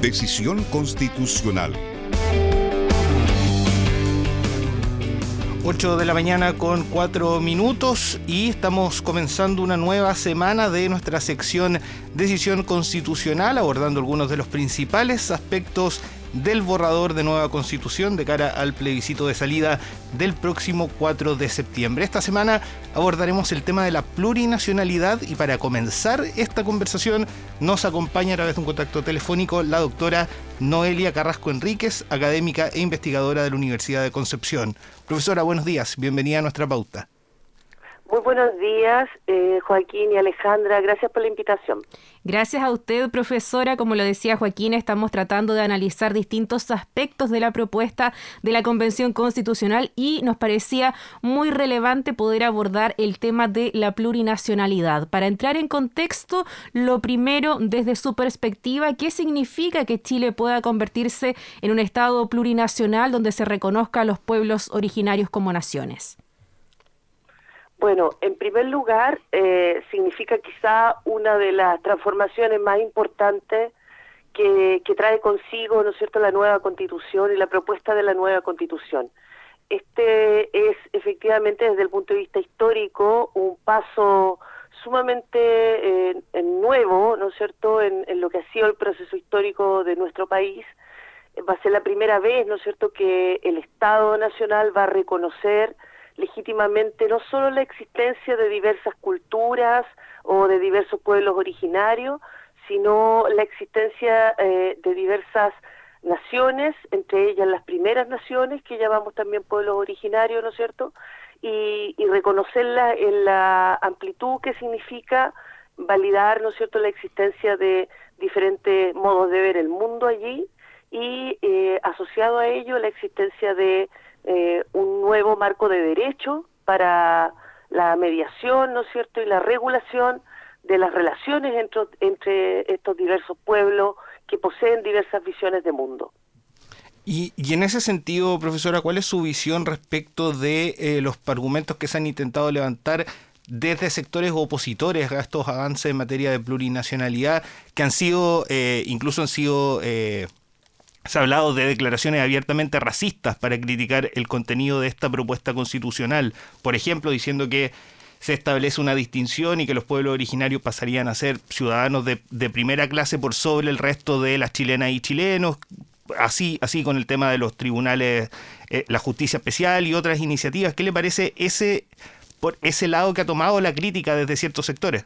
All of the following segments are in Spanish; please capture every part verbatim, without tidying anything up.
Decisión Constitucional. ocho de la mañana con cuatro minutos y estamos comenzando una nueva semana de nuestra sección Decisión Constitucional, abordando algunos de los principales aspectos del borrador de nueva Constitución de cara al plebiscito de salida del próximo cuatro de septiembre. Esta semana abordaremos el tema de la plurinacionalidad y para comenzar esta conversación nos acompaña a través de un contacto telefónico la doctora Noelia Carrasco Enríquez, académica e investigadora de la Universidad de Concepción. Profesora, buenos días, bienvenida a nuestra pauta. Muy buenos días, eh, Joaquín y Alejandra, gracias por la invitación. Gracias a usted, profesora. Como lo decía Joaquín, estamos tratando de analizar distintos aspectos de la propuesta de la Convención Constitucional y nos parecía muy relevante poder abordar el tema de la plurinacionalidad. Para entrar en contexto, lo primero, desde su perspectiva, ¿qué significa que Chile pueda convertirse en un Estado plurinacional donde se reconozca a los pueblos originarios como naciones? Bueno, en primer lugar, eh, significa quizá una de las transformaciones más importantes que, que trae consigo, ¿no es cierto?, la nueva Constitución y la propuesta de la nueva Constitución. Este es efectivamente, desde el punto de vista histórico, un paso sumamente eh, nuevo, ¿no es cierto?, en, en lo que ha sido el proceso histórico de nuestro país. Va a ser la primera vez, ¿no es cierto?, que el Estado Nacional va a reconocer legítimamente no solo la existencia de diversas culturas o de diversos pueblos originarios, sino la existencia eh, de diversas naciones, entre ellas las primeras naciones, que llamamos también pueblos originarios, ¿no es cierto?, y, y reconocerla en la amplitud que significa validar, ¿no es cierto?, la existencia de diferentes modos de ver el mundo allí y eh, asociado a ello la existencia de Eh, un nuevo marco de derecho para la mediación, ¿no es cierto?, y la regulación de las relaciones entre, entre estos diversos pueblos que poseen diversas visiones de mundo. Y, y en ese sentido, profesora, ¿cuál es su visión respecto de eh, los argumentos que se han intentado levantar desde sectores opositores a estos avances en materia de plurinacionalidad que han sido, eh, incluso han sido... Eh, Se ha hablado de declaraciones abiertamente racistas para criticar el contenido de esta propuesta constitucional, por ejemplo, diciendo que se establece una distinción y que los pueblos originarios pasarían a ser ciudadanos de, de primera clase por sobre el resto de las chilenas y chilenos, así, así con el tema de los tribunales, eh, la justicia especial y otras iniciativas. ¿Qué le parece ese, por ese lado que ha tomado la crítica desde ciertos sectores?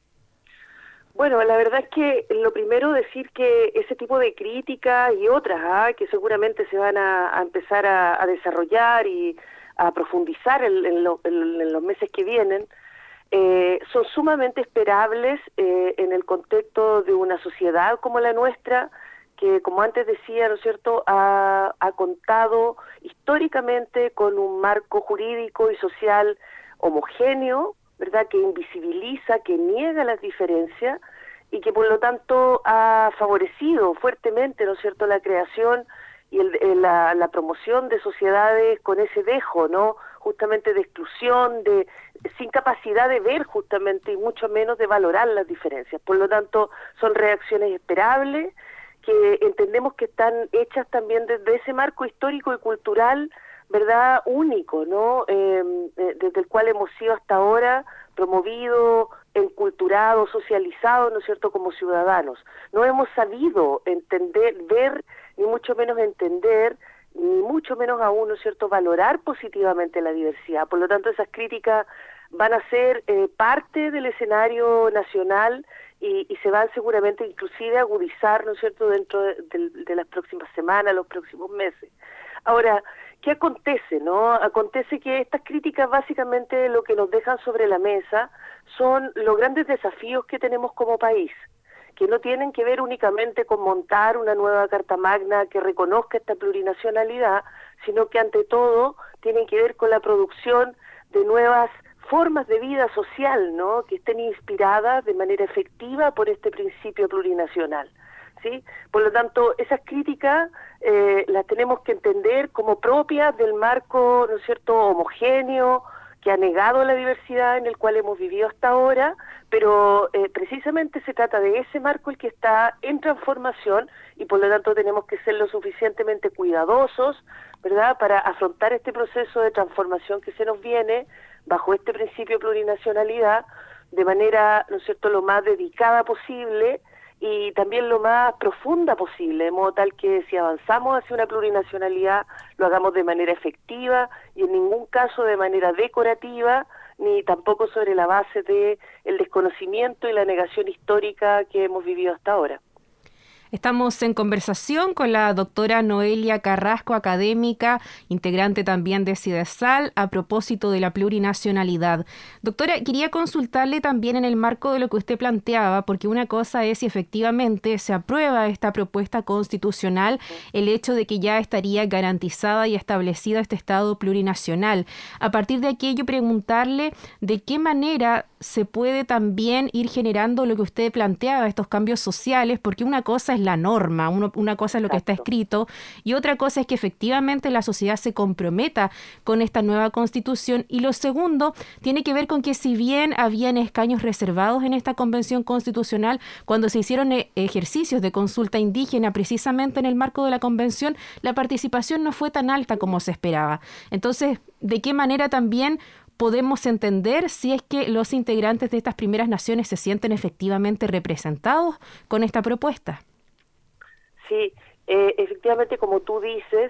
Bueno, la verdad es que lo primero decir que ese tipo de críticas y otras ¿ah? que seguramente se van a, a empezar a, a desarrollar y a profundizar en, en, lo, en, en los meses que vienen, eh, son sumamente esperables eh, en el contexto de una sociedad como la nuestra, que como antes decía, ¿no es cierto?, ha, ha contado históricamente con un marco jurídico y social homogéneo, ¿verdad?, que invisibiliza, que niega las diferencias y que por lo tanto ha favorecido fuertemente, ¿no es cierto?, la creación y el, la, la promoción de sociedades con ese dejo, ¿no?, justamente de exclusión, de sin capacidad de ver justamente y mucho menos de valorar las diferencias. Por lo tanto, son reacciones esperables que entendemos que están hechas también desde ese marco histórico y cultural, ¿verdad?, único, ¿no?, eh, desde el cual hemos sido hasta ahora promovido, enculturado, socializado, ¿no es cierto?, como ciudadanos. No hemos sabido entender, ver, ni mucho menos entender, ni mucho menos aún, ¿no es cierto?, valorar positivamente la diversidad. Por lo tanto, esas críticas van a ser eh, parte del escenario nacional y, y se van seguramente inclusive a agudizar, ¿no es cierto?, dentro de, de, de las próximas semanas, los próximos meses. Ahora, ¿qué acontece, no? Acontece que estas críticas básicamente lo que nos dejan sobre la mesa son los grandes desafíos que tenemos como país, que no tienen que ver únicamente con montar una nueva Carta Magna que reconozca esta plurinacionalidad, sino que ante todo tienen que ver con la producción de nuevas formas de vida social, ¿no?, que estén inspiradas de manera efectiva por este principio plurinacional. ¿Sí? Por lo tanto, esas críticas eh, las tenemos que entender como propias del marco, ¿no es cierto?, homogéneo que ha negado la diversidad en el cual hemos vivido hasta ahora, pero eh, precisamente se trata de ese marco el que está en transformación y por lo tanto tenemos que ser lo suficientemente cuidadosos, ¿verdad?, para afrontar este proceso de transformación que se nos viene bajo este principio de plurinacionalidad de manera, ¿no es cierto?, lo más dedicada posible y también lo más profunda posible, de modo tal que si avanzamos hacia una plurinacionalidad lo hagamos de manera efectiva y en ningún caso de manera decorativa, ni tampoco sobre la base de el desconocimiento y la negación histórica que hemos vivido hasta ahora. Estamos en conversación con la doctora Noelia Carrasco, académica, integrante también de CIDESAL, a propósito de la plurinacionalidad. Doctora, quería consultarle también en el marco de lo que usted planteaba, porque una cosa es si efectivamente se aprueba esta propuesta constitucional, el hecho de que ya estaría garantizada y establecida este Estado plurinacional. A partir de aquello, preguntarle de qué manera se puede también ir generando lo que usted planteaba, estos cambios sociales, porque una cosa es la norma, uno, una cosa es lo que está escrito y otra cosa es que efectivamente la sociedad se comprometa con esta nueva constitución, y lo segundo tiene que ver con que si bien habían escaños reservados en esta convención constitucional, cuando se hicieron e- ejercicios de consulta indígena precisamente en el marco de la convención, la participación no fue tan alta como se esperaba. Entonces, ¿de qué manera también podemos entender si es que los integrantes de estas primeras naciones se sienten efectivamente representados con esta propuesta? Sí, eh, efectivamente, como tú dices,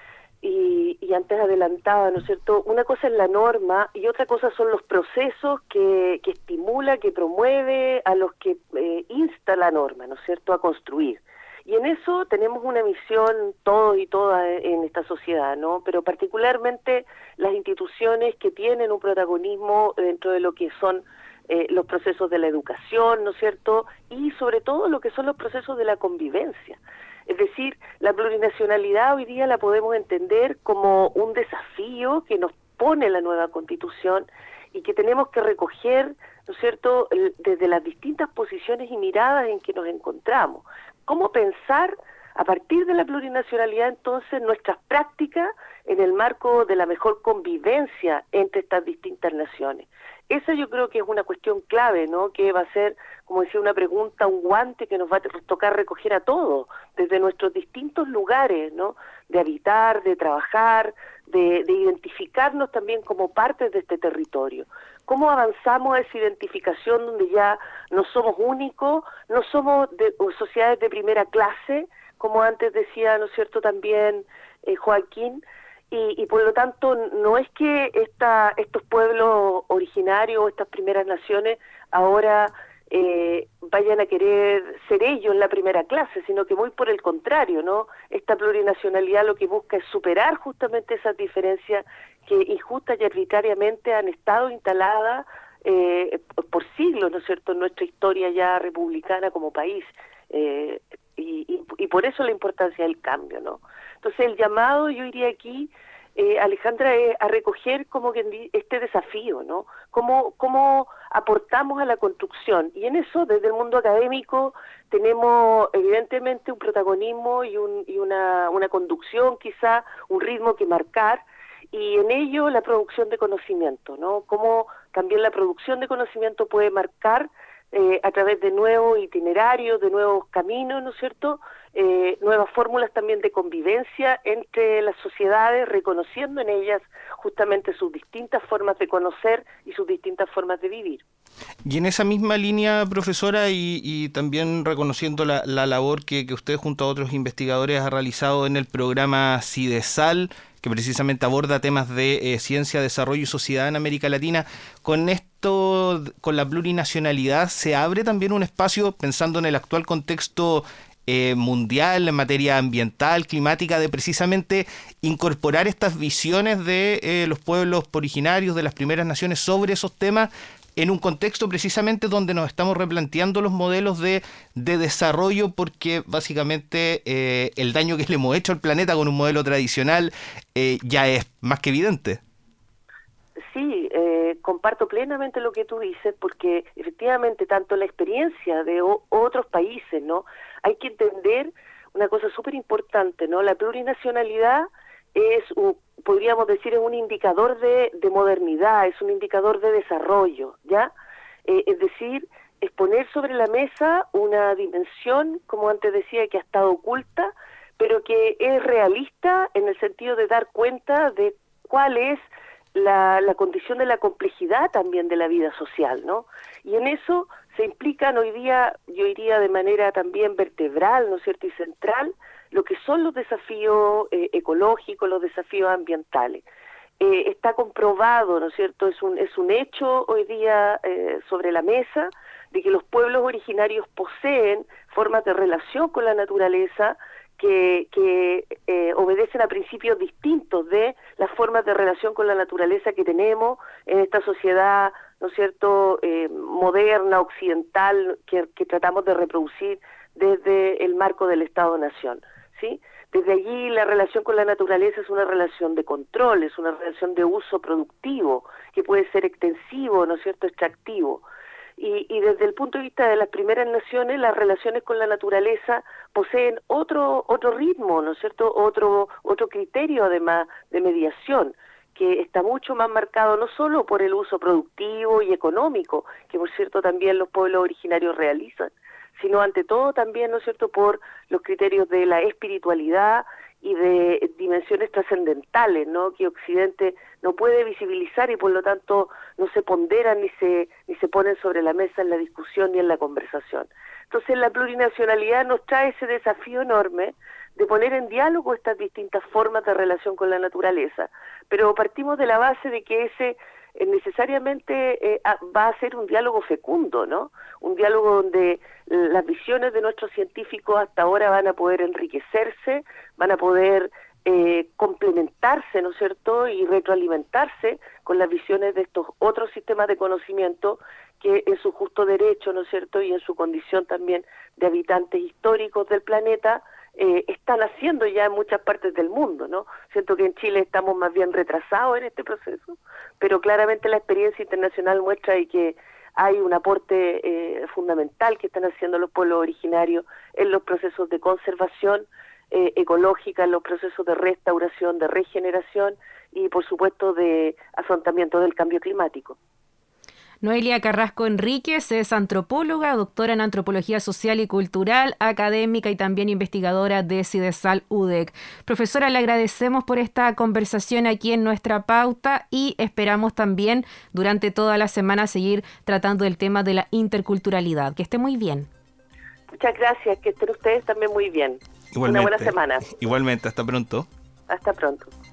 y, y antes adelantaba, ¿no es cierto?, una cosa es la norma y otra cosa son los procesos que, que estimula, que promueve, a los que eh, insta la norma, ¿no es cierto?, a construir. Y en eso tenemos una misión todos y todas en esta sociedad, ¿no? Pero particularmente las instituciones que tienen un protagonismo dentro de lo que son eh, los procesos de la educación, ¿no es cierto? Y sobre todo lo que son los procesos de la convivencia. Es decir, la plurinacionalidad hoy día la podemos entender como un desafío que nos pone la nueva Constitución y que tenemos que recoger, ¿no es cierto?, el, desde las distintas posiciones y miradas en que nos encontramos. ¿Cómo pensar a partir de la plurinacionalidad entonces nuestras prácticas en el marco de la mejor convivencia entre estas distintas naciones? Esa yo creo que es una cuestión clave, ¿no?, que va a ser, como decía, una pregunta, un guante que nos va a tocar recoger a todos, desde nuestros distintos lugares, ¿no?, de habitar, de trabajar, de, de identificarnos también como partes de este territorio. ¿Cómo avanzamos a esa identificación donde ya no somos únicos, no somos de, sociedades de primera clase, como antes decía, ¿no es cierto?, también eh, Joaquín, y, y por lo tanto no es que esta, estos pueblos originarios, estas primeras naciones, ahora eh, vayan a querer ser ellos la primera clase, sino que muy por el contrario, ¿no? Esta plurinacionalidad lo que busca es superar justamente esas diferencias que injustas y arbitrariamente han estado instaladas eh, por siglos, ¿no es cierto?, en nuestra historia ya republicana como país. Eh, y, y, y por eso la importancia del cambio, ¿no? Entonces el llamado, yo diría aquí, eh, Alejandra, es a recoger como que este desafío, ¿no? Cómo, cómo aportamos a la construcción, y en eso desde el mundo académico tenemos evidentemente un protagonismo y, un, y una, una conducción, quizá un ritmo que marcar, y en ello la producción de conocimiento, ¿no? Cómo también la producción de conocimiento puede marcar Eh, a través de nuevos itinerarios, de nuevos caminos, ¿no es cierto?, eh, nuevas fórmulas también de convivencia entre las sociedades, reconociendo en ellas justamente sus distintas formas de conocer y sus distintas formas de vivir. Y en esa misma línea, profesora, y, y también reconociendo la, la labor que, que usted junto a otros investigadores ha realizado en el programa CIDESAL, que precisamente aborda temas de eh, ciencia, desarrollo y sociedad en América Latina, con esto, con la plurinacionalidad, se abre también un espacio, pensando en el actual contexto eh, mundial, en materia ambiental, climática, de precisamente incorporar estas visiones de eh, los pueblos originarios, de las primeras naciones sobre esos temas, en un contexto precisamente donde nos estamos replanteando los modelos de, de desarrollo, porque básicamente eh, el daño que le hemos hecho al planeta con un modelo tradicional eh, ya es más que evidente. Sí, eh, comparto plenamente lo que tú dices, porque efectivamente tanto la experiencia de o, otros países, ¿no? Hay que entender una cosa súper importante, ¿no? La plurinacionalidad es, un, podríamos decir, es un indicador de, de modernidad, es un indicador de desarrollo, ¿ya? Eh, es decir, es poner sobre la mesa una dimensión, como antes decía, que ha estado oculta, pero que es realista en el sentido de dar cuenta de cuál es la, la condición de la complejidad también de la vida social, ¿no? Y en eso se implican hoy día, yo diría de manera también vertebral, ¿no es cierto?, y central, lo que son los desafíos eh, ecológicos, los desafíos ambientales. Eh, está comprobado, ¿no es cierto?, es un, es un hecho hoy día eh, sobre la mesa, de que los pueblos originarios poseen formas de relación con la naturaleza que, que eh, obedecen a principios distintos de las formas de relación con la naturaleza que tenemos en esta sociedad, ¿no es cierto?, eh, moderna, occidental, que, que tratamos de reproducir desde el marco del Estado-Nación, ¿sí? Desde allí la relación con la naturaleza es una relación de control, es una relación de uso productivo, que puede ser extensivo, ¿no es cierto?, extractivo. Y, y desde el punto de vista de las primeras naciones, las relaciones con la naturaleza poseen otro otro ritmo, ¿no es cierto?, otro otro criterio además de mediación, que está mucho más marcado no solo por el uso productivo y económico, que por cierto también los pueblos originarios realizan, sino ante todo también, ¿no es cierto?, por los criterios de la espiritualidad y de dimensiones trascendentales, ¿no?, que Occidente no puede visibilizar y por lo tanto no se ponderan ni se ni se ponen sobre la mesa en la discusión ni en la conversación. Entonces la plurinacionalidad nos trae ese desafío enorme de poner en diálogo estas distintas formas de relación con la naturaleza, pero partimos de la base de que ese eh, necesariamente eh, va a ser un diálogo fecundo, ¿no? Un diálogo donde las visiones de nuestros científicos hasta ahora van a poder enriquecerse, van a poder eh, complementarse, ¿no es cierto?, y retroalimentarse con las visiones de estos otros sistemas de conocimiento que en su justo derecho, ¿no es cierto?, y en su condición también de habitantes históricos del planeta, eh, están haciendo ya en muchas partes del mundo, ¿no? Siento que en Chile estamos más bien retrasados en este proceso, pero claramente la experiencia internacional muestra y que hay un aporte eh, fundamental que están haciendo los pueblos originarios en los procesos de conservación eh, ecológica, en los procesos de restauración, de regeneración y, por supuesto, de afrontamiento del cambio climático. Noelia Carrasco Enríquez es antropóloga, doctora en Antropología Social y Cultural, académica y también investigadora de CIDESAL U D E C. Profesora, le agradecemos por esta conversación aquí en Nuestra Pauta y esperamos también durante toda la semana seguir tratando el tema de la interculturalidad. Que esté muy bien. Muchas gracias, que estén ustedes también muy bien. Igualmente. Una buena semana. Igualmente, hasta pronto. Hasta pronto.